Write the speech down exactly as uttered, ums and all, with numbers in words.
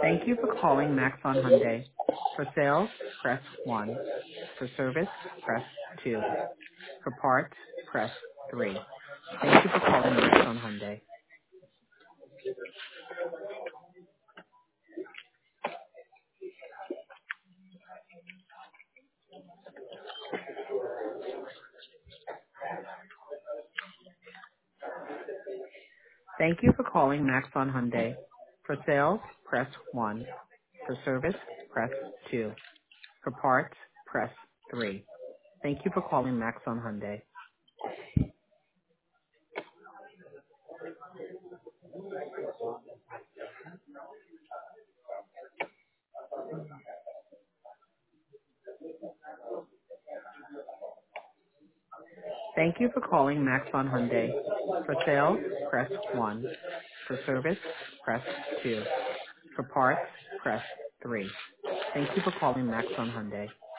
Thank you for calling Maxon Hyundai. For sales, press one. For service, press two. For parts, press three. Thank you for calling Maxon Hyundai. Thank you for calling Maxon Hyundai. For sales, press one. For service, press two. For parts, press three. Thank you for calling Maxon Hyundai. Thank you for calling Maxon Hyundai. For sales, press one. For service, press two. For parts, press three. Thank you for calling Maxon Hyundai.